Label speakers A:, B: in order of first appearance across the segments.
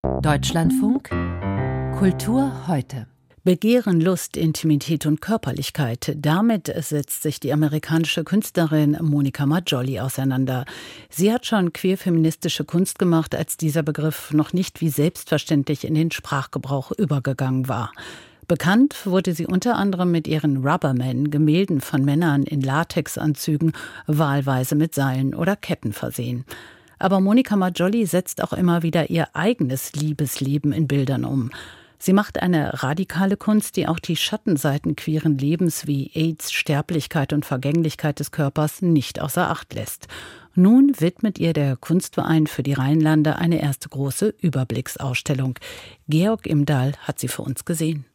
A: Deutschlandfunk Kultur heute.
B: Begehren, Lust, Intimität und Körperlichkeit. Damit setzt sich die amerikanische Künstlerin Monica Majolli auseinander. Sie hat schon queer-feministische Kunst gemacht, als dieser Begriff noch nicht wie selbstverständlich in den Sprachgebrauch übergegangen war. Bekannt wurde sie unter anderem mit ihren Rubbermen, Gemälden von Männern in Latexanzügen, wahlweise mit Seilen oder Ketten versehen. Aber Monica Majolli setzt auch immer wieder ihr eigenes Liebesleben in Bildern um. Sie macht eine radikale Kunst, die auch die Schattenseiten queeren Lebens wie AIDS, Sterblichkeit und Vergänglichkeit des Körpers nicht außer Acht lässt. Nun widmet ihr der Kunstverein für die Rheinlande eine erste große Überblicksausstellung. Georg Imdahl hat sie für uns gesehen.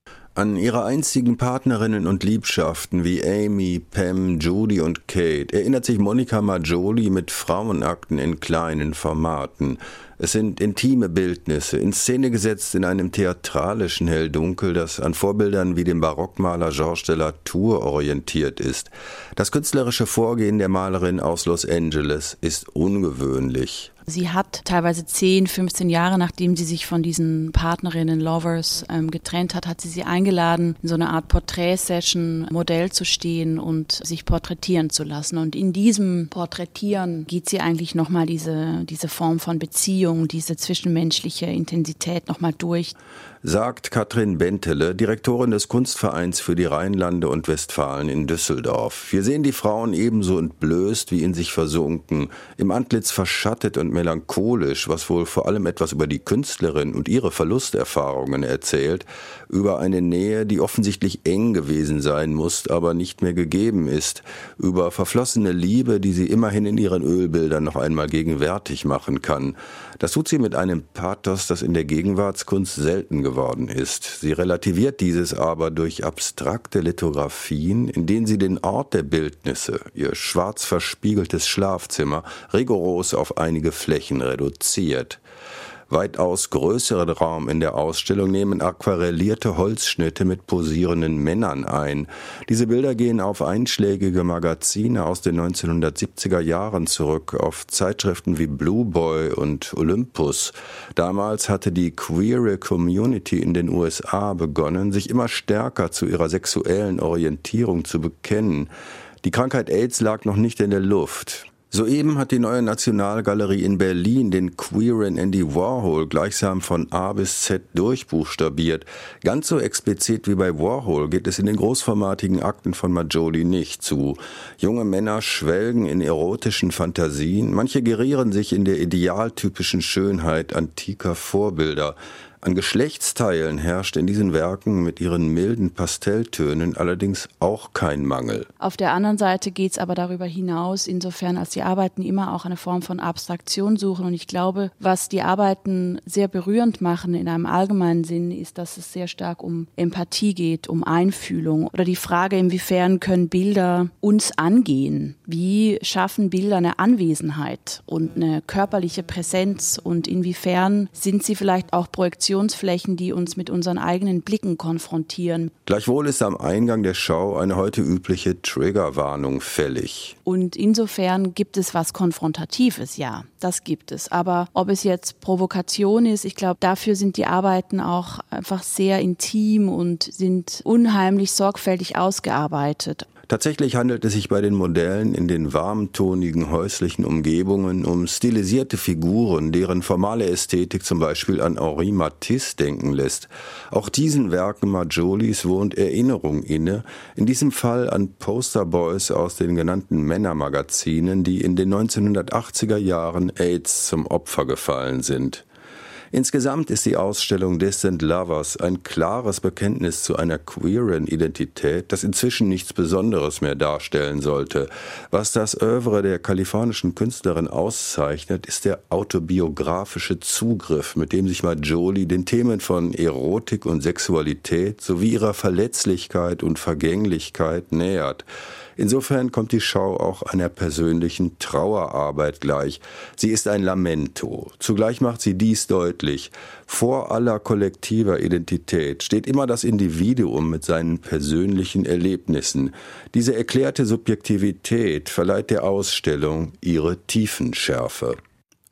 C: An ihre einstigen Partnerinnen und Liebschaften wie Amy, Pam, Judy und Kate erinnert sich Monica Majolli mit Frauenakten in kleinen Formaten. Es sind intime Bildnisse, in Szene gesetzt in einem theatralischen Helldunkel, das an Vorbildern wie dem Barockmaler Georges de la Tour orientiert ist. Das künstlerische Vorgehen der Malerin aus Los Angeles ist ungewöhnlich.
D: Sie hat teilweise 10, 15 Jahre, nachdem sie sich von diesen Partnerinnen, Lovers getrennt hat, hat sie eingeladen, in so einer Art Porträtsession Modell zu stehen und sich porträtieren zu lassen. Und in diesem Porträtieren geht sie eigentlich nochmal diese Form von Beziehung, diese zwischenmenschliche Intensität nochmal durch.
C: Sagt Katrin Bentele, Direktorin des Kunstvereins für die Rheinlande und Westfalen in Düsseldorf. Wir sehen die Frauen ebenso entblößt wie in sich versunken, im Antlitz verschattet und melancholisch, was wohl vor allem etwas über die Künstlerin und ihre Verlusterfahrungen erzählt, über eine Nähe, die offensichtlich eng gewesen sein muss, aber nicht mehr gegeben ist, über verflossene Liebe, die sie immerhin in ihren Ölbildern noch einmal gegenwärtig machen kann. Das tut sie mit einem Pathos, das in der Gegenwartskunst selten geworden ist. Sie relativiert dieses aber durch abstrakte Lithografien, in denen sie den Ort der Bildnisse, ihr schwarz verspiegeltes Schlafzimmer, rigoros auf einige Flächen reduziert. Weitaus größeren Raum in der Ausstellung nehmen aquarellierte Holzschnitte mit posierenden Männern ein. Diese Bilder gehen auf einschlägige Magazine aus den 1970er Jahren zurück, auf Zeitschriften wie Blue Boy und Olympus. Damals hatte die queere Community in den USA begonnen, sich immer stärker zu ihrer sexuellen Orientierung zu bekennen. Die Krankheit AIDS lag noch nicht in der Luft. Soeben hat die Neue Nationalgalerie in Berlin den queeren Andy Warhol gleichsam von A bis Z durchbuchstabiert. Ganz so explizit wie bei Warhol geht es in den großformatigen Akten von Majolli nicht zu. Junge Männer schwelgen in erotischen Fantasien, manche gerieren sich in der idealtypischen Schönheit antiker Vorbilder. An Geschlechtsteilen herrscht in diesen Werken mit ihren milden Pastelltönen allerdings auch kein Mangel.
D: Auf der anderen Seite geht es aber darüber hinaus, insofern als die Arbeiten immer auch eine Form von Abstraktion suchen. Und ich glaube, was die Arbeiten sehr berührend machen in einem allgemeinen Sinn, ist, dass es sehr stark um Empathie geht, um Einfühlung. Oder die Frage, inwiefern können Bilder uns angehen? Wie schaffen Bilder eine Anwesenheit und eine körperliche Präsenz? Und inwiefern sind sie vielleicht auch Projektionen, die uns mit unseren eigenen Blicken konfrontieren.
C: Gleichwohl ist am Eingang der Schau eine heute übliche Triggerwarnung fällig.
D: Und insofern gibt es was Konfrontatives, ja, das gibt es. Aber ob es jetzt Provokation ist, ich glaube, dafür sind die Arbeiten auch einfach sehr intim und sind unheimlich sorgfältig ausgearbeitet.
C: Tatsächlich handelt es sich bei den Modellen in den warmtonigen häuslichen Umgebungen um stilisierte Figuren, deren formale Ästhetik zum Beispiel an Henri Matisse denken lässt. Auch diesen Werken Majollis wohnt Erinnerung inne, in diesem Fall an Posterboys aus den genannten Männermagazinen, die in den 1980er Jahren AIDS zum Opfer gefallen sind. Insgesamt ist die Ausstellung Distant Lovers ein klares Bekenntnis zu einer queeren Identität, das inzwischen nichts Besonderes mehr darstellen sollte. Was das Œuvre der kalifornischen Künstlerin auszeichnet, ist der autobiografische Zugriff, mit dem sich Majolli den Themen von Erotik und Sexualität sowie ihrer Verletzlichkeit und Vergänglichkeit nähert. Insofern kommt die Schau auch einer persönlichen Trauerarbeit gleich. Sie ist ein Lamento. Zugleich macht sie dies deutlich: Vor aller kollektiver Identität steht immer das Individuum mit seinen persönlichen Erlebnissen. Diese erklärte Subjektivität verleiht der Ausstellung ihre Tiefenschärfe.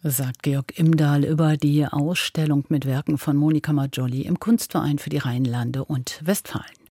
B: sagt Georg Imdahl über die Ausstellung mit Werken von Monika Maggiolli im Kunstverein für die Rheinlande und Westfalen.